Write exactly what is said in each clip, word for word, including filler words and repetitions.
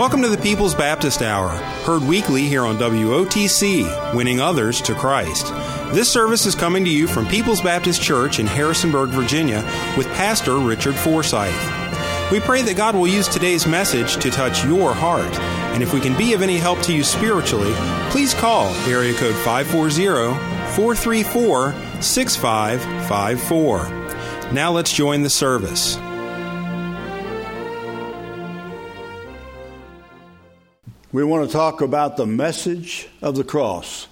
Welcome to the People's Baptist Hour, heard weekly here on W O T C, winning others to Christ. This service is coming to you from People's Baptist Church in Harrisonburg, Virginia, with Pastor Richard Forsyth. We pray that God will use today's message to touch your heart. And if we can be of any help to you spiritually, please call area code five four zero, four three four, six five five four. Now let's join the service. We want to talk about the message of the cross.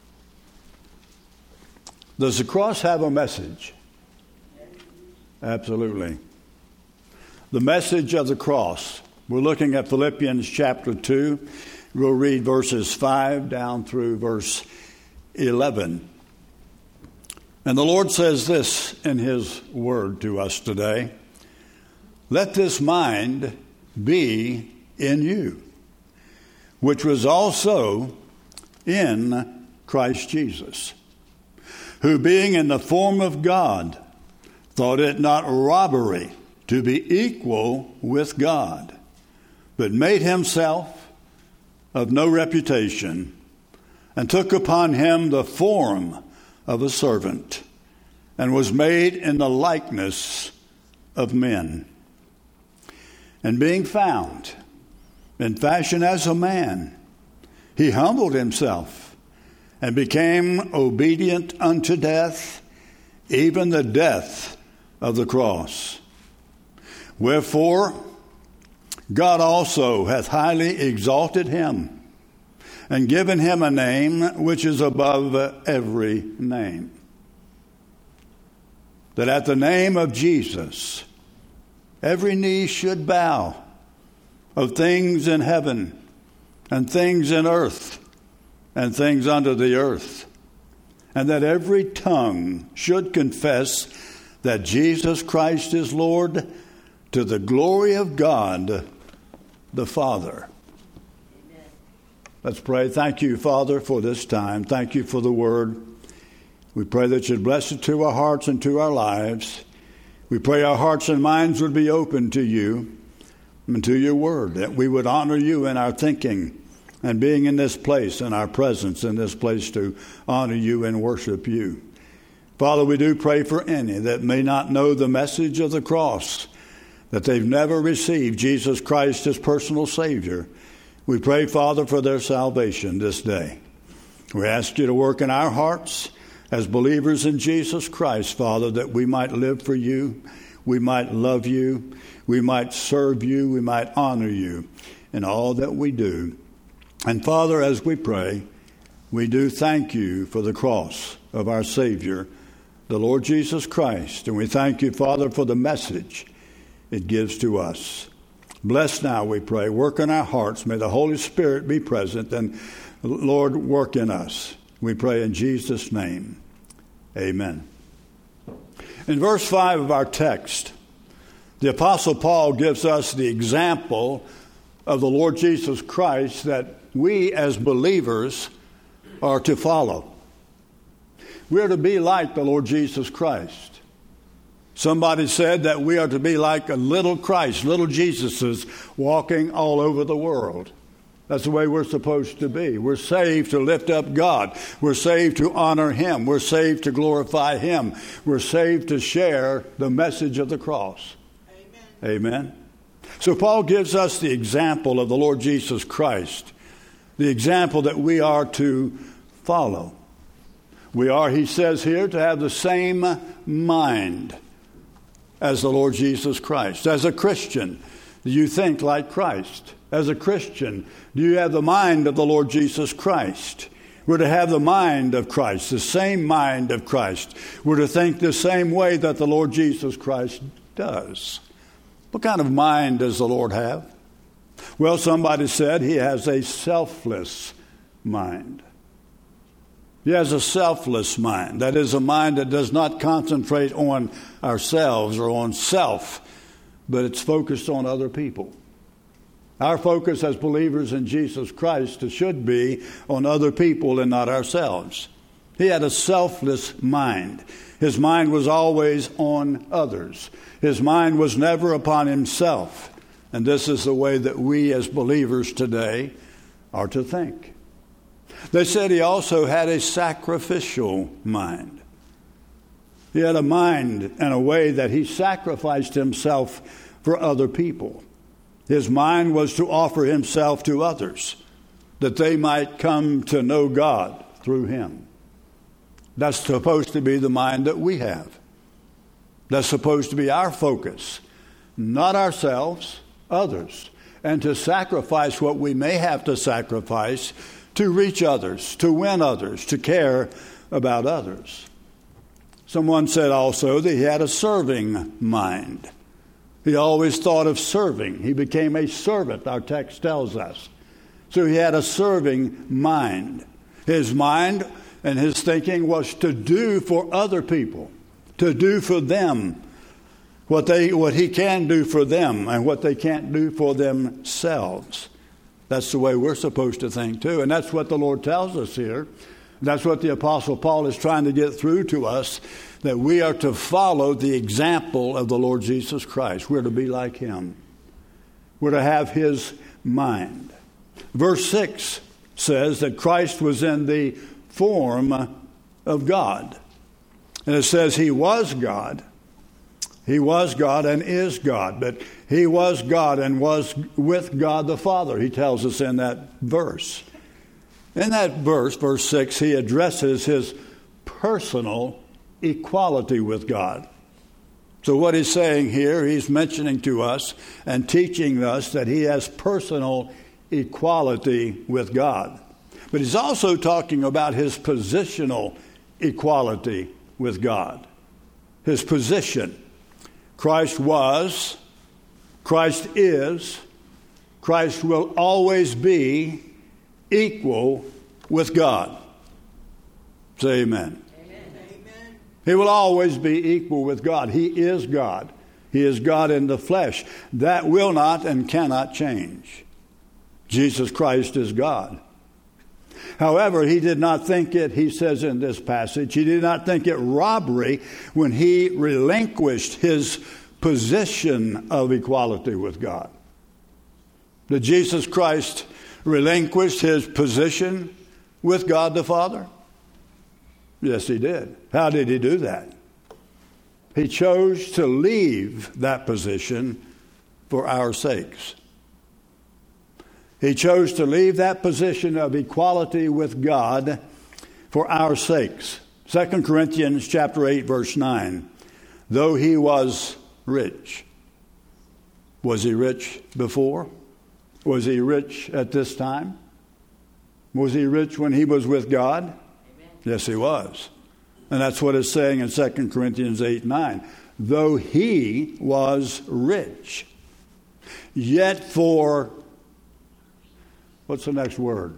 Does the cross have a message? Absolutely. The message of the cross. We're looking at Philippians chapter two. We'll read verses five down through verse eleven. And the Lord says this in His word to us today. Let this mind be in you, which was also in Christ Jesus, who being in the form of God, thought it not robbery to be equal with God, but made himself of no reputation, and took upon him the form of a servant, and was made in the likeness of men. And being found in fashion as a man, he humbled himself and became obedient unto death, even the death of the cross. Wherefore God also hath highly exalted him, and given him a name which is above every name, that at the name of Jesus every knee should bow, of things in heaven, and things in earth, and things under the earth, and that every tongue should confess that Jesus Christ is Lord, to the glory of God the Father. Amen. Let's pray. Thank you, Father, for this time. Thank you for the word. We pray that you'd bless it to our hearts and to our lives. We pray our hearts and minds would be open to you and to your word, that we would honor you in our thinking and being in this place, in our presence in this place, to honor you and worship you. Father, we do pray for any that may not know the message of the cross, that they've never received Jesus Christ as personal Savior. We pray, Father, for their salvation this day. We ask you to work in our hearts as believers in Jesus Christ, Father, that we might live for you, we might love you, we might serve you, we might honor you in all that we do. And Father, as we pray, we do thank you for the cross of our Savior, the Lord Jesus Christ. And we thank you, Father, for the message it gives to us. Bless now, we pray. Work in our hearts. May the Holy Spirit be present. And Lord, work in us. We pray in Jesus' name. Amen. In verse five of our text, the Apostle Paul gives us the example of the Lord Jesus Christ that we as believers are to follow. We are to be like the Lord Jesus Christ. Somebody said that we are to be like a little Christ, little Jesuses walking all over the world. That's the way we're supposed to be. We're saved to lift up God. We're saved to honor Him. We're saved to glorify Him. We're saved to share the message of the cross. Amen. Amen. So Paul gives us the example of the Lord Jesus Christ, the example that we are to follow. We are, he says here, to have the same mind as the Lord Jesus Christ. As a Christian, do you think like Christ? As a Christian, do you have the mind of the Lord Jesus Christ? We're to have the mind of Christ, the same mind of Christ. We're to think the same way that the Lord Jesus Christ does. What kind of mind does the Lord have? Well, somebody said he has a selfless mind. He has a selfless mind. That is a mind that does not concentrate on ourselves or on self, but it's focused on other people. Our focus as believers in Jesus Christ should be on other people and not ourselves. He had a selfless mind. His mind was always on others. His mind was never upon himself. And this is the way that we as believers today are to think. They said he also had a sacrificial mind. He had a mind and a way that he sacrificed himself for other people. His mind was to offer himself to others, that they might come to know God through him. That's supposed to be the mind that we have. That's supposed to be our focus. Not ourselves, others. And to sacrifice what we may have to sacrifice to reach others, to win others, to care about others. Someone said also that he had a serving mind. He always thought of serving. He became a servant, our text tells us. So he had a serving mind. His mind and his thinking was to do for other people, to do for them what they what he can do for them and what they can't do for themselves. That's the way we're supposed to think too. And that's what the Lord tells us here. That's what the Apostle Paul is trying to get through to us, that we are to follow the example of the Lord Jesus Christ. We're to be like him. We're to have his mind. Verse six says that Christ was in the form of God. And it says he was God. He was God and is God. But he was God and was with God the Father, he tells us in that verse. In that verse, verse six, he addresses his personal equality with God. So what he's saying here, he's mentioning to us and teaching us that he has personal equality with God. But he's also talking about his positional equality with God. His position. Christ was, Christ is, Christ will always be equal with God. Say amen. Amen. He will always be equal with God. He is God. He is God in the flesh. That will not and cannot change. Jesus Christ is God. However, he did not think it, he says in this passage, he did not think it robbery when he relinquished his position of equality with God. Did Jesus Christ relinquish his position with God the Father? Yes, he did. How did he do that? He chose to leave that position for our sakes. He chose to leave that position of equality with God for our sakes. Second Corinthians chapter eight, verse nine. Though he was rich. Was he rich before? Was he rich at this time? Was he rich when he was with God? Amen. Yes, he was. And that's what it's saying in Second Corinthians eight, nine. Though he was rich, yet for, what's the next word?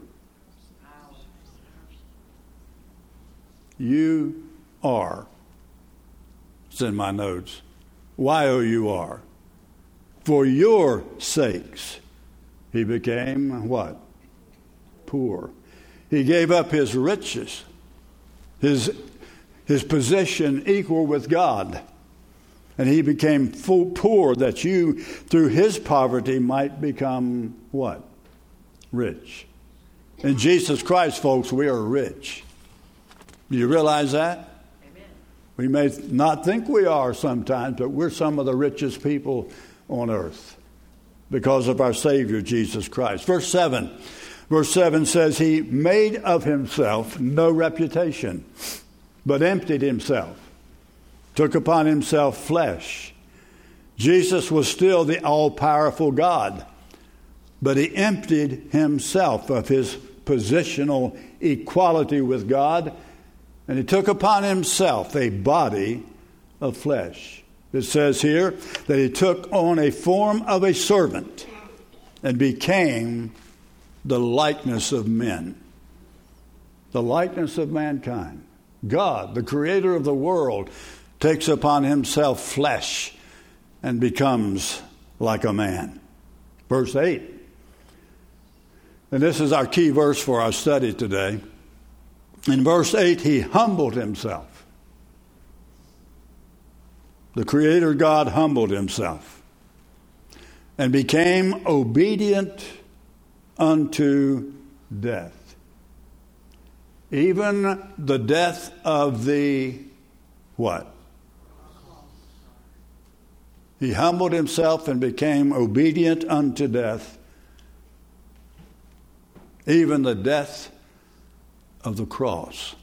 You are. It's in my notes. Y O U R. For your sakes, he became what? Poor. He gave up his riches, his, his position equal with God. And he became full poor that you, through his poverty, might become what? Rich. In Jesus Christ, folks, we are rich. Do you realize that? Amen. We may not think we are sometimes, but we're some of the richest people on earth because of our Savior, Jesus Christ. Verse seven. Verse seven says, he made of himself no reputation, but emptied himself, took upon himself flesh. Jesus was still the all-powerful God, but he emptied himself of his positional equality with God, and he took upon himself a body of flesh. It says here that he took on a form of a servant and became the likeness of men. The likeness of mankind. God, the creator of the world, takes upon himself flesh and becomes like a man. Verse eight. And this is our key verse for our study today. In verse eight, he humbled himself. The Creator God humbled himself. and became obedient unto death. Even the death of the what? He humbled himself and became obedient unto death, even the death of the cross.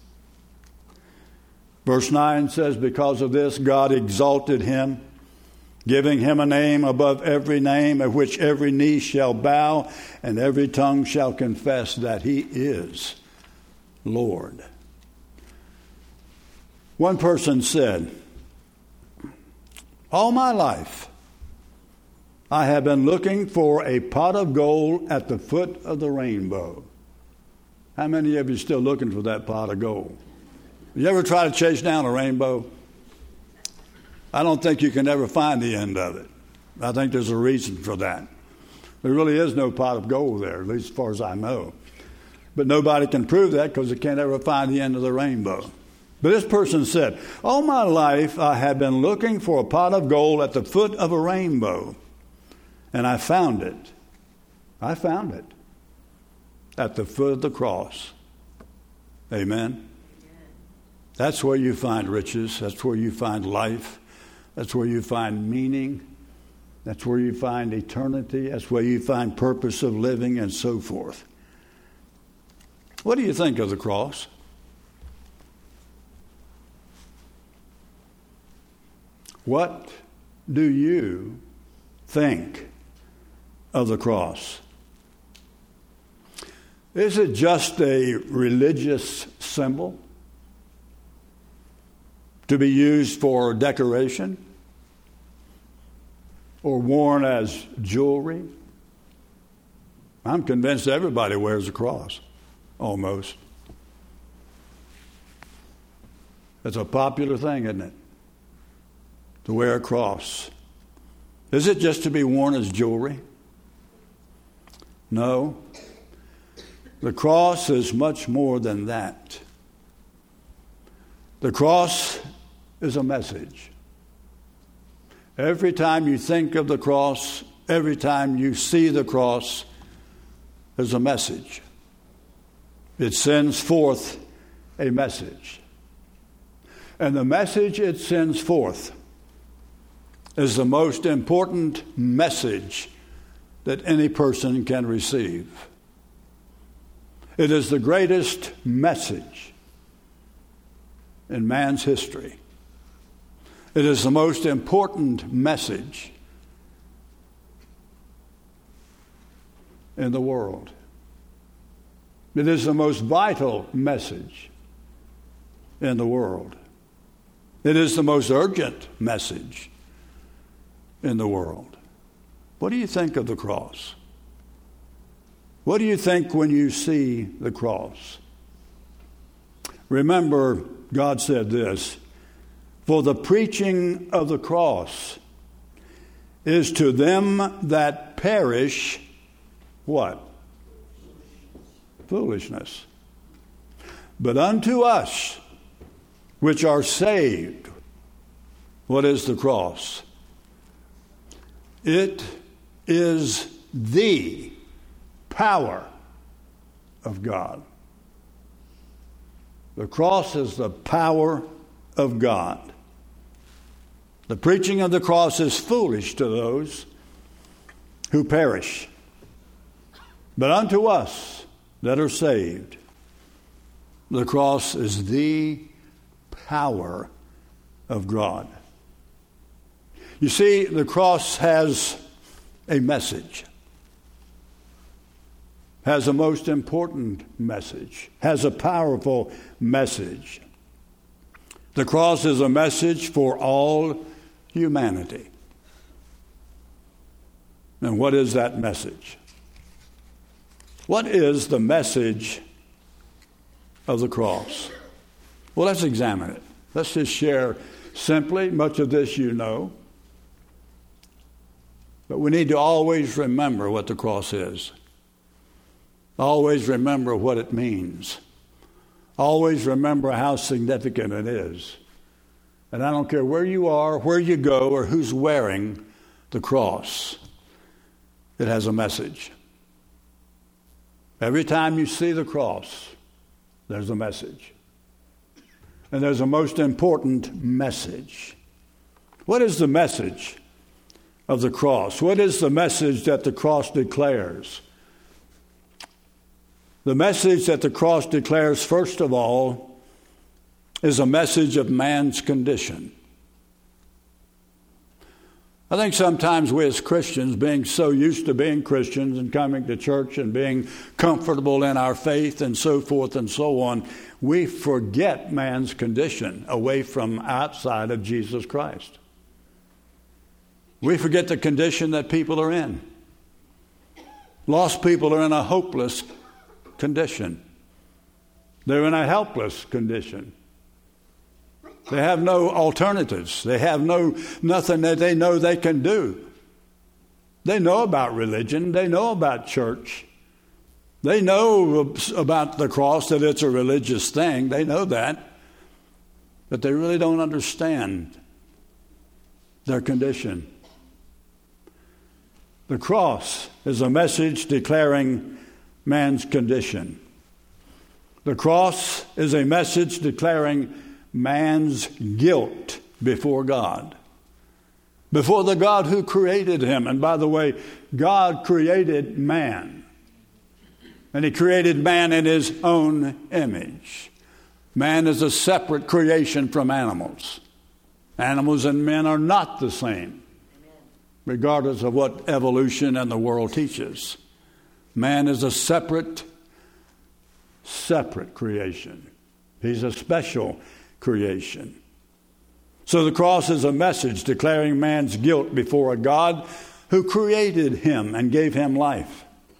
Verse nine says, because of this God exalted him, giving him a name above every name, at which every knee shall bow and every tongue shall confess that he is Lord. One person said, all my life I have been looking for a pot of gold at the foot of the rainbow. How many of you are still looking for that pot of gold? You ever try to chase down a rainbow? I don't think you can ever find the end of it. I think there's a reason for that. There really is no pot of gold there, at least as far as I know. But nobody can prove that because they can't ever find the end of the rainbow. But this person said, all my life I have been looking for a pot of gold at the foot of a rainbow, and I found it. I found it at the foot of the cross. Amen. That's where you find riches. That's where you find life. That's where you find meaning. That's where you find eternity. That's where you find purpose of living and so forth. What do you think of the cross? What do you think of the cross? Is it just a religious symbol to be used for decoration or worn as jewelry? I'm convinced everybody wears a cross, almost. It's a popular thing, isn't it? To wear a cross. Is it just to be worn as jewelry? No. The cross is much more than that. The cross is a message. Every time you think of the cross, every time you see the cross, there's a message. It sends forth a message. And the message it sends forth is the most important message that any person can receive. It is the greatest message in man's history. It is the most important message in the world. It is the most vital message in the world. It is the most urgent message in the world. What do you think of the cross? What do you think when you see the cross? Remember, God said this, for the preaching of the cross is to them that perish, what? Foolishness. But unto us which are saved, what is the cross? It is the power of God. The cross is the power of God. The preaching of the cross is foolish to those who perish. But unto us that are saved, the cross is the power of God. You see, the cross has a message, has a most important message, has a powerful message. The cross is a message for all humanity. And what is that message? What is the message of the cross? Well, let's examine it. Let's just share simply. Much of this you know. But we need to always remember what the cross is. Always remember what it means. Always remember how significant it is. And I don't care where you are, where you go, or who's wearing the cross. it has a message. Every time you see the cross, there's a message. And there's a most important message. What is the message of the cross? What is the message that the cross declares? The message that the cross declares, first of all, is a message of man's condition. I think sometimes we as Christians, being so used to being Christians and coming to church and being comfortable in our faith and so forth and so on, we forget man's condition away from outside of Jesus Christ. We forget the condition that people are in. Lost people are in a hopeless condition. They're in a helpless condition. They have no alternatives. They have no nothing that they know they can do. They know about religion. They know about church. They know about the cross, that it's a religious thing. They know that. But they really don't understand their condition. The cross is a message declaring man's condition. The cross is a message declaring man's guilt before God, before the God who created him. And by the way, God created man, and he created man in his own image. Man is a separate creation from animals. Animals and men are not the same, regardless of what evolution and the world teaches. Man is a separate, separate creation. He's a special creation. So the cross is a message declaring man's guilt before a God who created him and gave him life.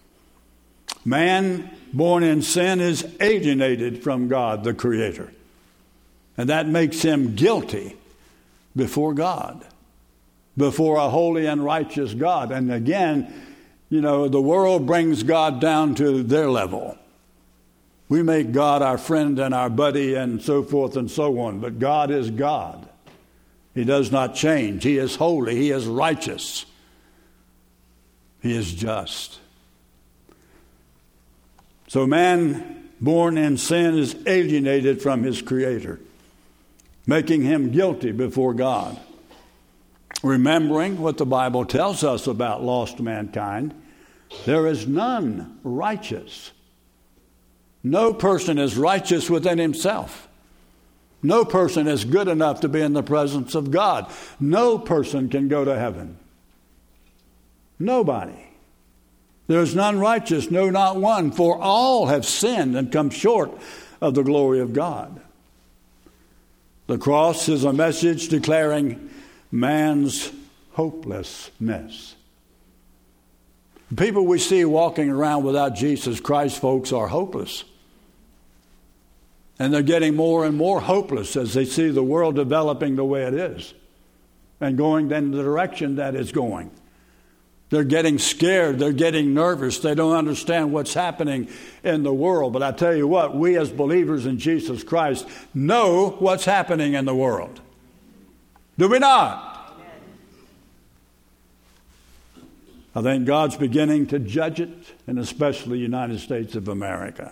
Man born in sin is alienated from God, the Creator. And that makes him guilty before God, before a holy and righteous God. And again, you know, the world brings God down to their level. We make God our friend and our buddy and so forth and so on. But God is God. He does not change. He is holy. He is righteous. He is just. So man born in sin is alienated from his Creator, making him guilty before God. Remembering what the Bible tells us about lost mankind, there is none righteous. No person is righteous within himself. No person is good enough to be in the presence of God. No person can go to heaven. Nobody. There is none righteous, no, not one, for all have sinned and come short of the glory of God. The cross is a message declaring man's hopelessness. The people we see walking around without Jesus Christ, folks, are hopeless. And they're getting more and more hopeless as they see the world developing the way it is and going in the direction that it's going. They're getting scared. They're getting nervous. They don't understand what's happening in the world. But I tell you what, we as believers in Jesus Christ know what's happening in the world. Do we not? I think God's beginning to judge it, and especially the United States of America.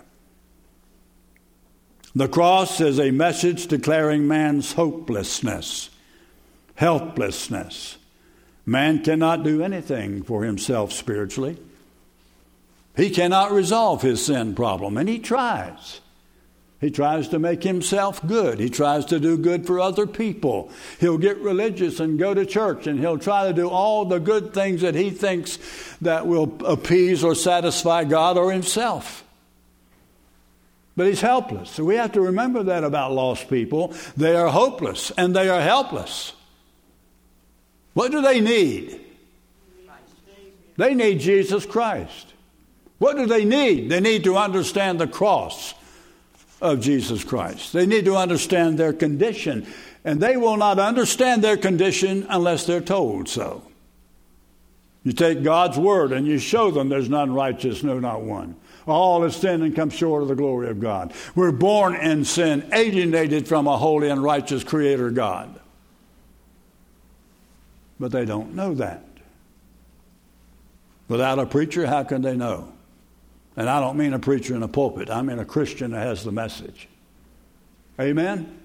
The cross is a message declaring man's hopelessness, helplessness. Man cannot do anything for himself spiritually. He cannot resolve his sin problem, and he tries. He tries to make himself good. He tries to do good for other people. He'll get religious and go to church, and he'll try to do all the good things that he thinks that will appease or satisfy God or himself. But he's helpless. So we have to remember that about lost people. They are hopeless and they are helpless. What do they need? They need Jesus Christ. What do they need? They need to understand the cross of Jesus Christ. They need to understand their condition. And they will not understand their condition unless they're told so. You take God's word and you show them there's none righteous, no, not one. All have sinned and come short of the glory of God. We're born in sin, alienated from a holy and righteous Creator God. But they don't know that. Without a preacher, how can they know? And I don't mean a preacher in a pulpit. I mean a Christian that has the message. Amen?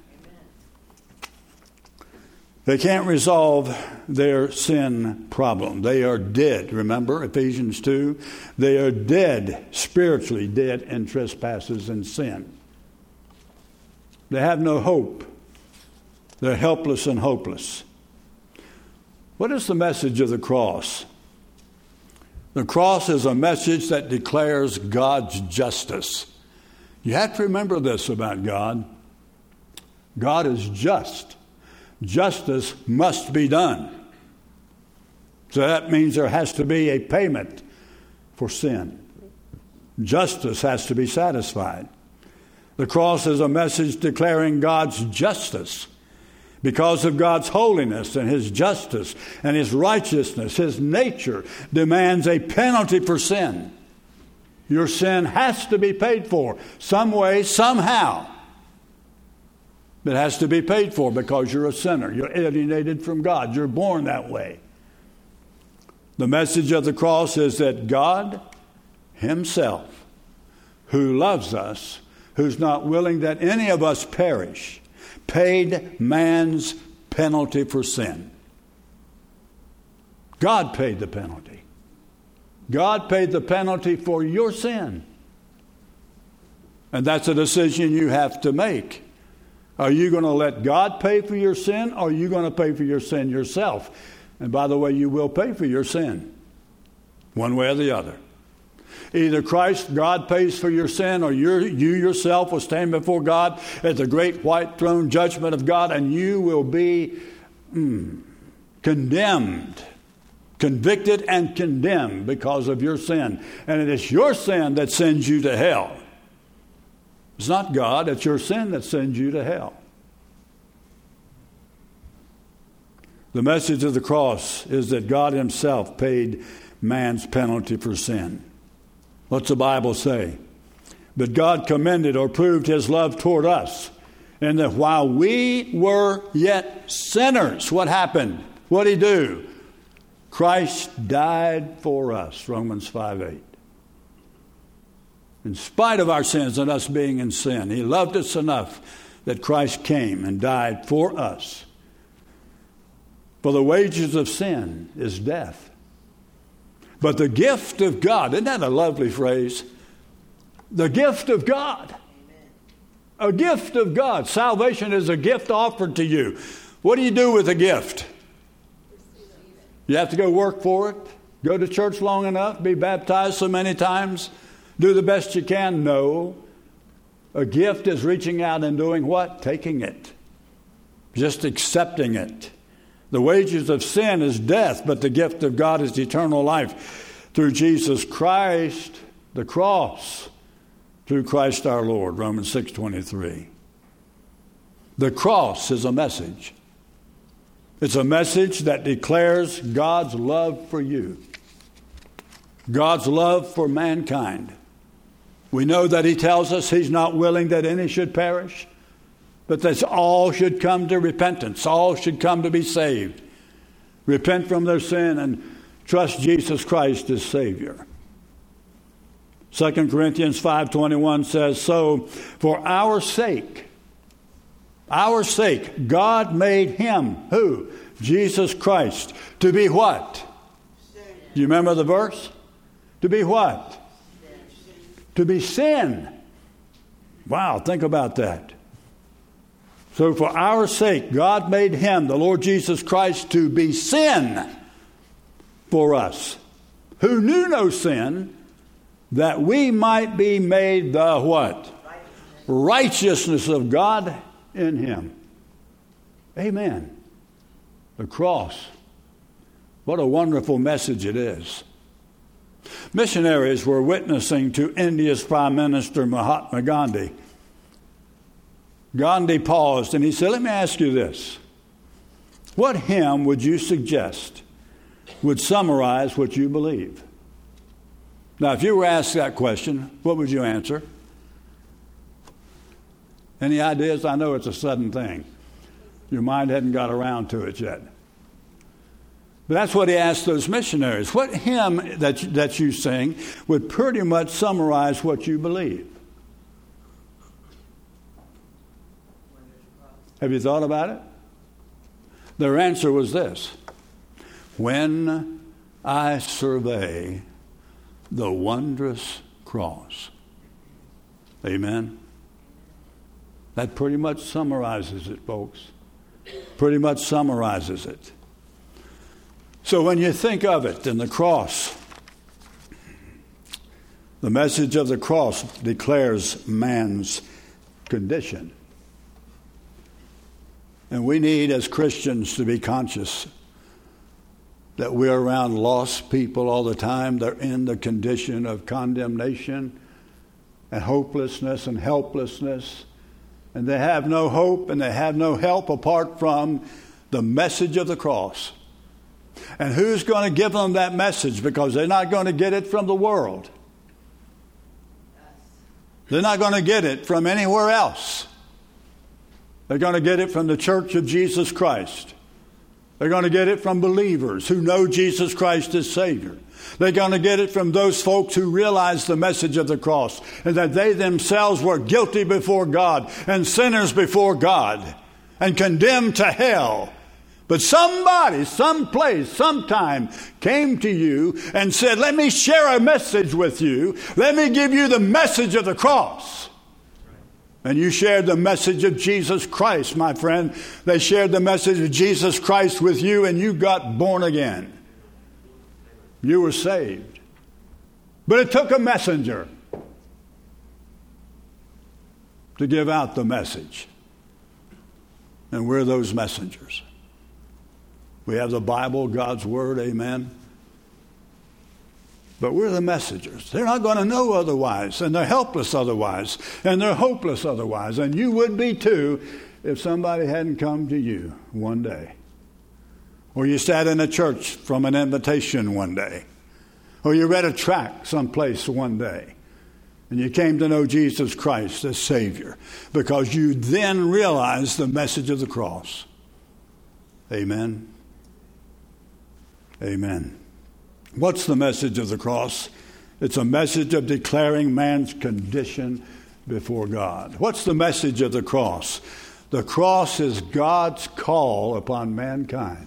They can't resolve their sin problem. They are dead. Remember Ephesians two? They are dead, spiritually dead in trespasses and sin. They have no hope. They're helpless and hopeless. What is the message of the cross? The cross is a message that declares God's justice. You have to remember this about God. God is just. Justice must be done. So that means there has to be a payment for sin. Justice has to be satisfied. The cross is a message declaring God's justice. Because of God's holiness and His justice and His righteousness, His nature demands a penalty for sin. Your sin has to be paid for some way, somehow. It has to be paid for because you're a sinner. You're alienated from God. You're born that way. The message of the cross is that God Himself, who loves us, who's not willing that any of us perish, paid man's penalty for sin. God paid the penalty. God paid the penalty for your sin. And that's a decision you have to make. Are you going to let God pay for your sin, or are you going to pay for your sin yourself? And by the way, you will pay for your sin, one way or the other. Either Christ, God pays for your sin, or you you yourself will stand before God at the great white throne judgment of God, and you will be mm, condemned, convicted and condemned because of your sin. And it is your sin that sends you to hell. It's not God, it's your sin that sends you to hell. The message of the cross is that God Himself paid man's penalty for sin. What's the Bible say? But God commended or proved His love toward us, and that while we were yet sinners, what happened? What did He do? Christ died for us, Romans five eight. In spite of our sins and us being in sin, He loved us enough that Christ came and died for us. For the wages of sin is death. But the gift of God, isn't that a lovely phrase? The gift of God. Amen. A gift of God. Salvation is a gift offered to you. What do you do with a gift? You have to go work for it, go to church long enough, be baptized so many times, do the best you can? No. A gift is reaching out and doing what? Taking it. Just accepting it. The wages of sin is death, but the gift of God is eternal life through Jesus Christ, the cross, through Christ our Lord, Romans six twenty-three. The cross is a message. It's a message that declares God's love for you, God's love for mankind. We know that He tells us He's not willing that any should perish, but that all should come to repentance. All should come to be saved. Repent from their sin and trust Jesus Christ as Savior. Second Corinthians five twenty-one says, so for our sake, our sake, God made Him, who? Jesus Christ, to be what? Do you remember the verse? To be what? To be sin. Wow, think about that. So for our sake, God made Him, the Lord Jesus Christ, to be sin for us, who knew no sin, that we might be made the what? Righteousness, Righteousness of God in Him. Amen. The cross. What a wonderful message it is. Missionaries were witnessing to India's Prime Minister Mahatma Gandhi. Gandhi paused and he said, let me ask you this. What hymn would you suggest would summarize what you believe? Now, if you were asked that question, what would you answer? Any ideas? I know it's a sudden thing. Your mind hadn't got around to it yet. But that's what he asked those missionaries. What hymn that, that you sing would pretty much summarize what you believe? Have you thought about it? Their answer was this: when I survey the wondrous cross. Amen? That pretty much summarizes it, folks. Pretty much summarizes it. So when you think of it in the cross, the message of the cross declares man's condition. And we need, as Christians, to be conscious that we're around lost people all the time. They're in the condition of condemnation and hopelessness and helplessness. And they have no hope and they have no help apart from the message of the cross. And who's going to give them that message? Because they're not going to get it from the world. They're not going to get it from anywhere else. They're going to get it from the Church of Jesus Christ. They're going to get it from believers who know Jesus Christ as Savior. They're going to get it from those folks who realize the message of the cross and that they themselves were guilty before God and sinners before God and condemned to hell. But somebody, someplace, sometime came to you and said, let me share a message with you. Let me give you the message of the cross. And you shared the message of Jesus Christ, my friend. They shared the message of Jesus Christ with you and you got born again. You were saved. But it took a messenger to give out the message. And we're those messengers. We have the Bible, God's Word, amen. But we're the messengers. They're not going to know otherwise, and they're helpless otherwise, and they're hopeless otherwise. And you would be too if somebody hadn't come to you one day. Or you sat in a church from an invitation one day. Or you read a tract someplace one day. And you came to know Jesus Christ as Savior. Because you then realized the message of the cross. Amen. Amen. What's the message of the cross? It's a message of declaring man's condition before God. What's the message of the cross? The cross is God's call upon mankind.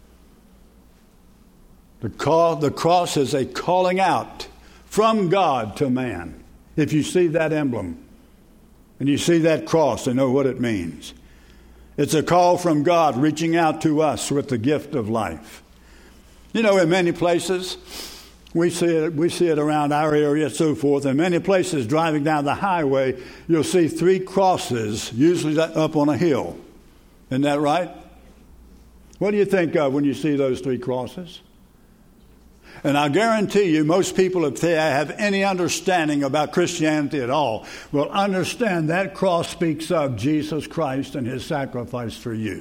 The, call, the cross is a calling out from God to man. If you see that emblem and you see that cross, you know what it means. It's a call from God reaching out to us with the gift of life. You know, in many places, we see it, we see it around our area and so forth. In many places, driving down the highway, you'll see three crosses, usually up on a hill. Isn't that right? What do you think of when you see those three crosses? And I guarantee you, most people, if they have any understanding about Christianity at all, will understand that cross speaks of Jesus Christ and His sacrifice for you.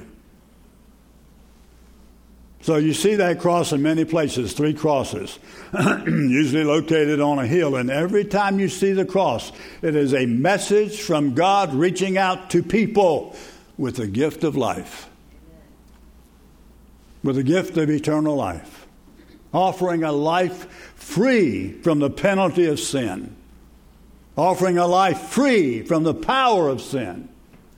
So you see that cross in many places, three crosses, usually located on a hill. And every time you see the cross, it is a message from God reaching out to people with the gift of life, with the gift of eternal life, offering a life free from the penalty of sin, offering a life free from the power of sin.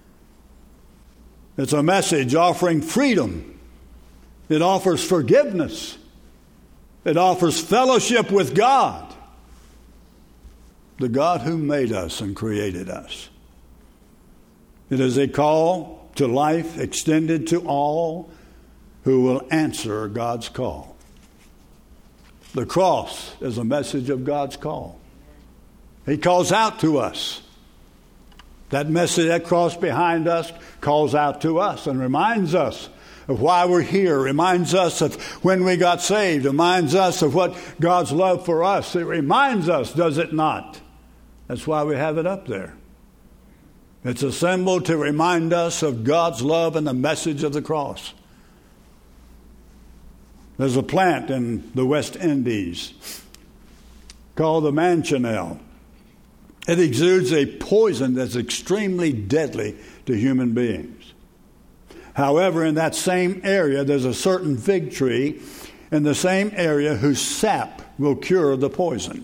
It's a message offering freedom. It offers forgiveness. It offers fellowship with God, the God who made us and created us. It is a call to life extended to all who will answer God's call. The cross is a message of God's call. He calls out to us. That message, that cross behind us, calls out to us and reminds us of why we're here, reminds us of when we got saved, reminds us of what God's love for us. It reminds us, does it not? That's why we have it up there. It's a symbol to remind us of God's love and the message of the cross. There's a plant in the West Indies called the manchineel. It exudes a poison that's extremely deadly to human beings. However, in that same area, there's a certain fig tree in the same area whose sap will cure the poison.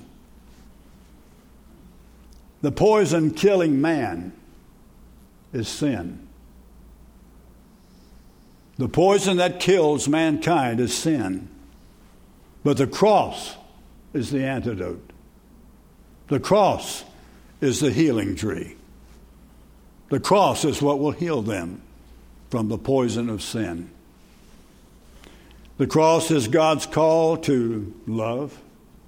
The poison killing man is sin. The poison that kills mankind is sin. But the cross is the antidote. The cross is the healing tree. The cross is what will heal them from the poison of sin. The cross is God's call to love.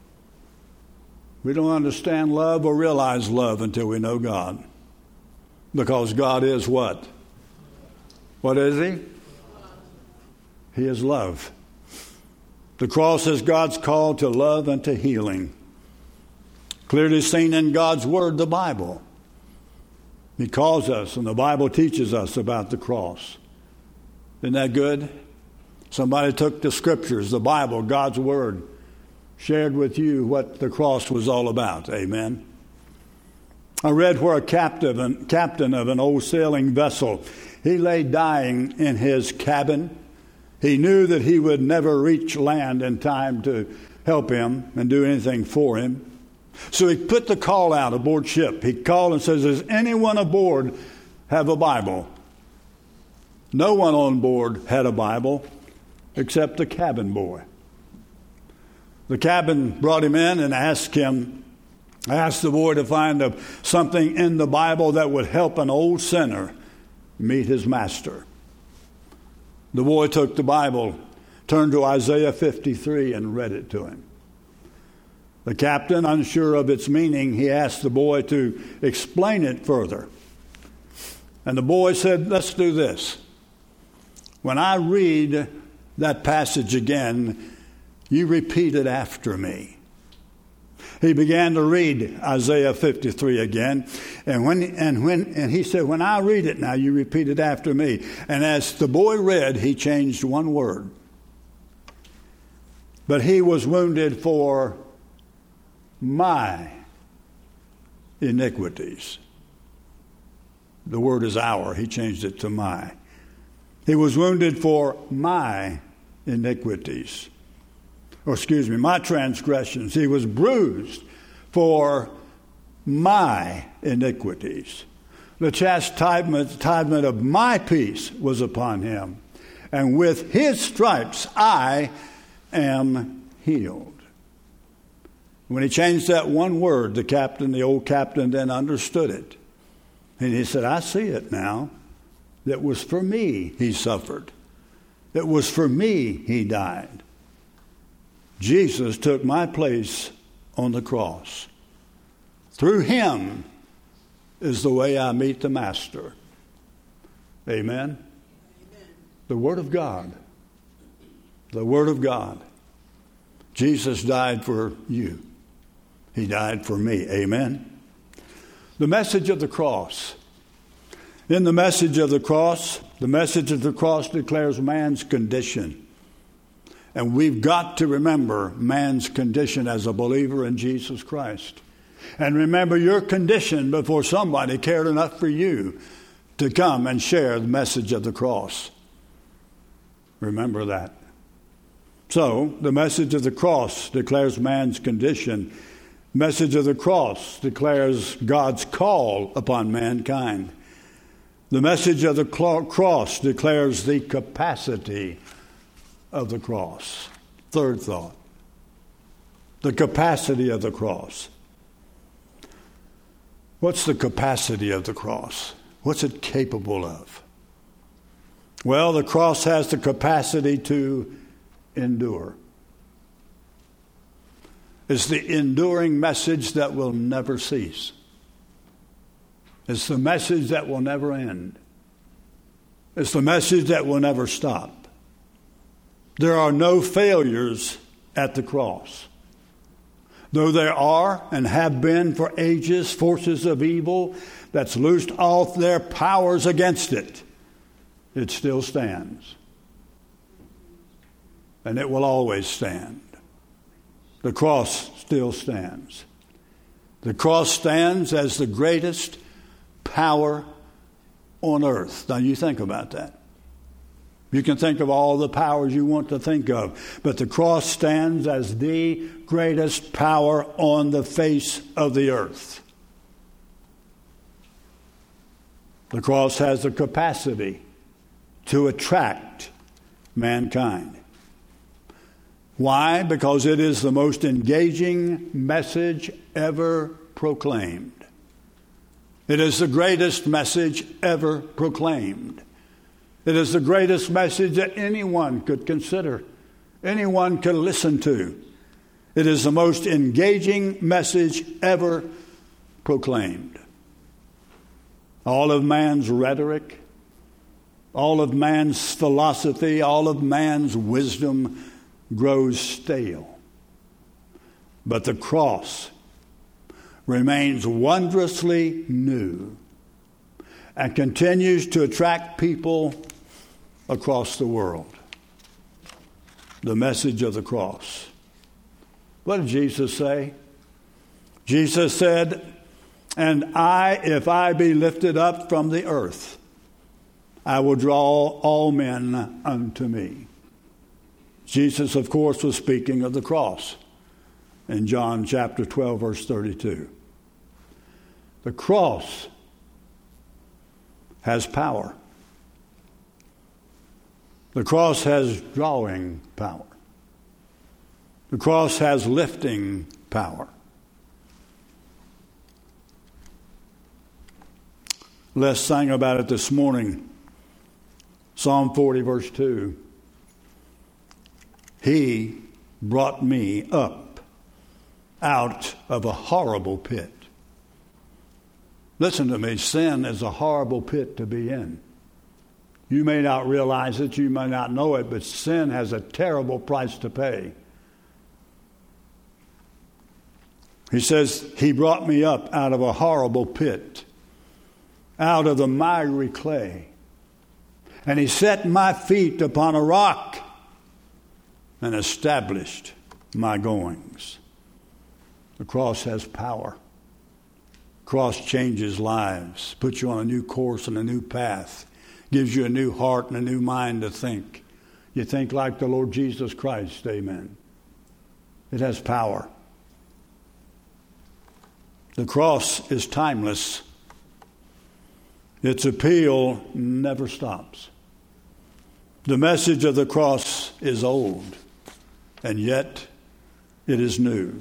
We don't understand love or realize love until we know God. Because God is what? What is He? He is love. The cross is God's call to love and to healing. Clearly seen in God's Word, the Bible. He calls us, and the Bible teaches us about the cross. Isn't that good? Somebody took the Scriptures, the Bible, God's Word, shared with you what the cross was all about. Amen. I read where a captain, captain of an old sailing vessel, he lay dying in his cabin. He knew that he would never reach land in time to help him and do anything for him. So he put the call out aboard ship. He called and says, does anyone aboard have a Bible? No one on board had a Bible except the cabin boy. The cabin brought him in and asked him, asked the boy to find a, something in the Bible that would help an old sinner meet his master. The boy took the Bible, turned to Isaiah fifty-three and read it to him. The captain, unsure of its meaning, he asked the boy to explain it further. And the boy said, let's do this. When I read that passage again, you repeat it after me. He began to read Isaiah fifty-three again, and when and when and he said, when I read it now, you repeat it after me. And as the boy read, he changed one word. But he was wounded for my iniquities. The word is our. He changed it to my. He was wounded for my iniquities. Or excuse me, my transgressions. He was bruised for my iniquities. The chastisement of my peace was upon him. And with his stripes I am healed. When he changed that one word, the captain, the old captain, then understood it. And he said, I see it now. That was for me he suffered. It was for me he died. Jesus took my place on the cross. Through him is the way I meet the Master. Amen? Amen. The Word of God. The Word of God. Jesus died for you. He died for me. Amen? The message of the cross. In the message of the cross, the message of the cross declares man's condition. And we've got to remember man's condition as a believer in Jesus Christ. And remember your condition before somebody cared enough for you to come and share the message of the cross. Remember that. So, the message of the cross declares man's condition. The message of the cross declares God's call upon mankind. The message of the cross declares the capacity of the cross. Third thought. The capacity of the cross. What's the capacity of the cross? What's it capable of? Well, the cross has the capacity to endure. It's the enduring message that will never cease. It's the message that will never end. It's the message that will never stop. There are no failures at the cross. Though there are and have been for ages forces of evil that's loosed off their powers against it, it still stands. And it will always stand. The cross still stands. The cross stands as the greatest power on earth. Now you think about that. You can think of all the powers you want to think of, but the cross stands as the greatest power on the face of the earth. The cross has the capacity to attract mankind. Why? Because it is the most engaging message ever proclaimed. It is the greatest message ever proclaimed. It is the greatest message that anyone could consider, anyone could listen to. It is the most engaging message ever proclaimed. All of man's rhetoric, all of man's philosophy, all of man's wisdom grows stale. But the cross remains wondrously new and continues to attract people across the world. The message of the cross. What did Jesus say? Jesus said, "And I, if I be lifted up from the earth, I will draw all men unto me." Jesus, of course, was speaking of the cross in John chapter twelve, verse thirty-two. The cross has power. The cross has drawing power. The cross has lifting power. Les sang about it this morning. Psalm forty, verse two. He brought me up out of a horrible pit. Listen to me, sin is a horrible pit to be in. You may not realize it, you may not know it, but sin has a terrible price to pay. He says, he brought me up out of a horrible pit, out of the miry clay. And he set my feet upon a rock and established my goings. The cross has power. The cross changes lives, puts you on a new course and a new path, gives you a new heart and a new mind to think. You think like the Lord Jesus Christ, amen. It has power. The cross is timeless. Its appeal never stops. The message of the cross is old, and yet it is new.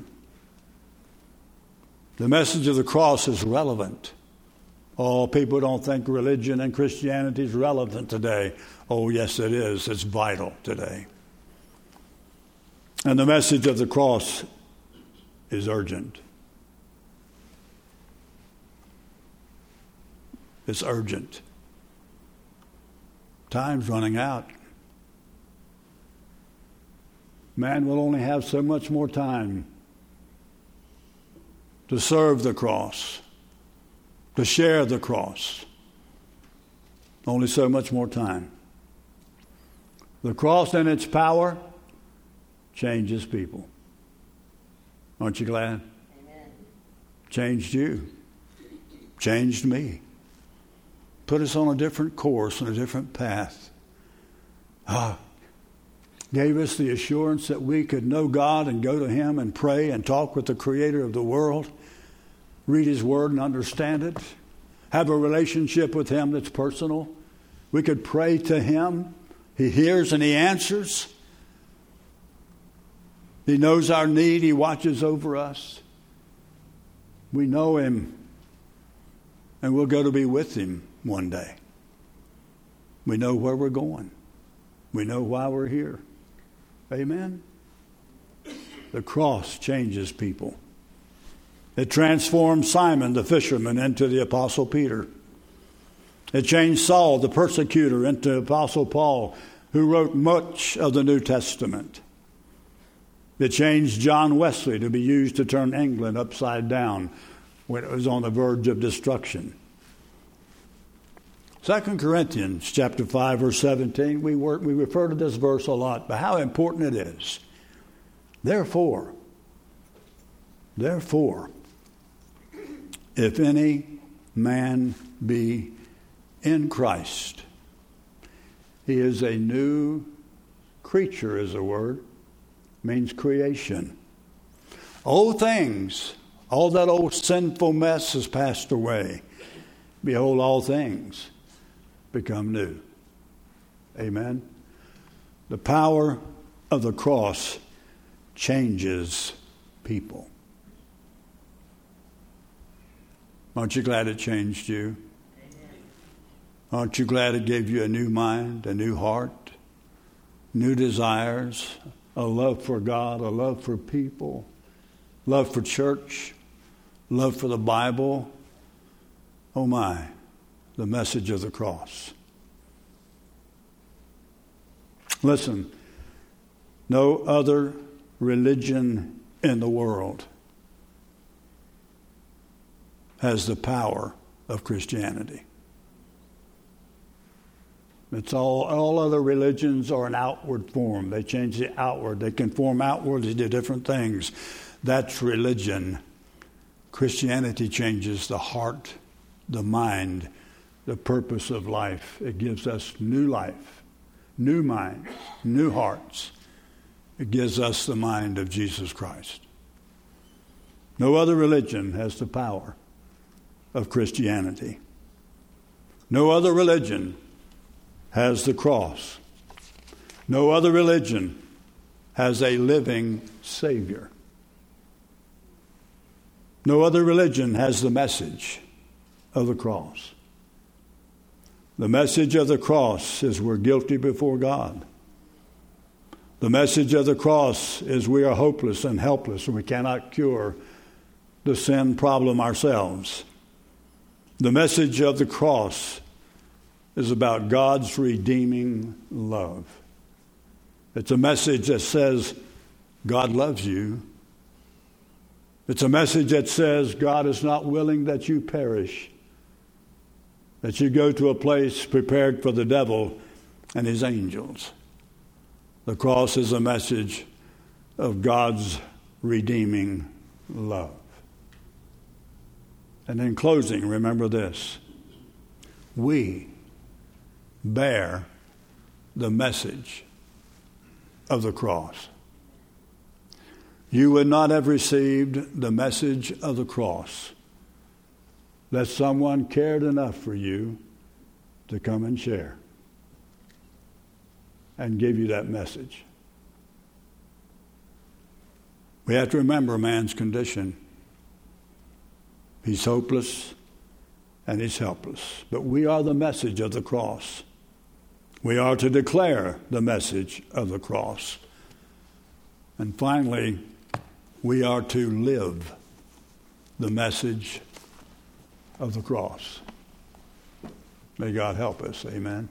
The message of the cross is relevant. Oh, people don't think religion and Christianity is relevant today. Oh, yes, it is. It's vital today. And the message of the cross is urgent. It's urgent. Time's running out. Man will only have so much more time to serve the cross, to share the cross. Only so much more time. The cross and its power changes people. Aren't you glad? Amen. Changed you. Changed me. Put us on a different course and a different path. Ah, gave us the assurance that we could know God and go to Him and pray and talk with the Creator of the world, read His Word and understand it, have a relationship with Him that's personal. We could pray to Him. He hears and He answers. He knows our need. He watches over us. We know Him, and we'll go to be with Him one day. We know where we're going. We know why we're here. Amen? The cross changes people. It transformed Simon the fisherman into the Apostle Peter. It changed Saul the persecutor into Apostle Paul, who wrote much of the New Testament. It changed John Wesley to be used to turn England upside down when it was on the verge of destruction. Second Corinthians chapter five, verse seventeen, we, work, we refer to this verse a lot, but how important it is. Therefore, therefore, if any man be in Christ, He is a new creature, is a word. Means creation. Old things, all that old sinful mess has passed away. Behold, all things become new. Amen. The power of the cross changes people. Aren't you glad it changed you? Aren't you glad it gave you a new mind, a new heart, new desires, a love for God, a love for people, love for church, love for the Bible? Oh my, the message of the cross. Listen, no other religion in the world has the power of Christianity. It's all, all other religions are an outward form. They change the outward. They conform outwardly to different things. That's religion. Christianity changes the heart, the mind, the purpose of life. It gives us new life, new minds, new hearts. It gives us the mind of Jesus Christ. No other religion has the power of Christianity. No other religion has the cross. No other religion has a living Savior. No other religion has the message of the cross. The message of the cross is we're guilty before God. The message of the cross is we are hopeless and helpless and we cannot cure the sin problem ourselves. The message of the cross is about God's redeeming love. It's a message that says God loves you. It's a message that says God is not willing that you perish, that you go to a place prepared for the devil and his angels. The cross is a message of God's redeeming love. And in closing, remember this. We bear the message of the cross. You would not have received the message of the cross that someone cared enough for you to come and share and give you that message. We have to remember man's condition. He's hopeless and he's helpless. But we are the message of the cross. We are to declare the message of the cross. And finally, we are to live the message of the cross. May God help us. Amen.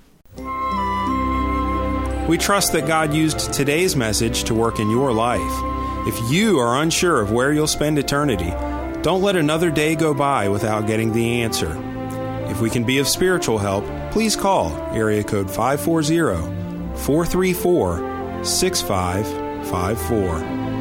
We trust that God used today's message to work in your life. If you are unsure of where you'll spend eternity, don't let another day go by without getting the answer. If we can be of spiritual help, please call area code five four zero, four three four, six five five four.